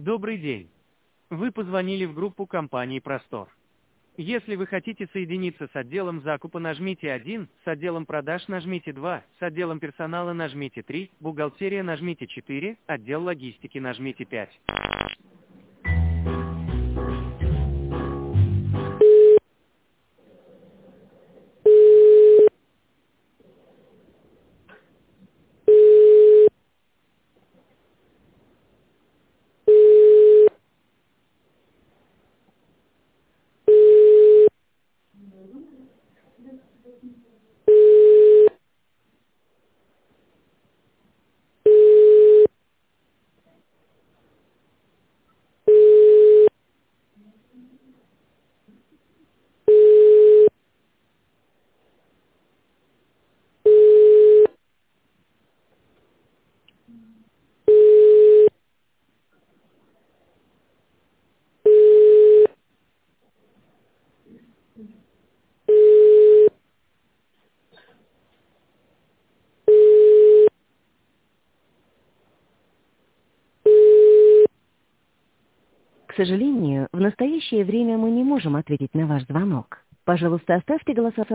Добрый день. Вы позвонили в группу компании «Простор». Если вы хотите соединиться с отделом закупа, нажмите 1, с отделом продаж нажмите 2, с отделом персонала нажмите 3, бухгалтерия нажмите 4, отдел логистики нажмите 5. К сожалению, в настоящее время мы не можем ответить на ваш звонок. Пожалуйста, оставьте голосование.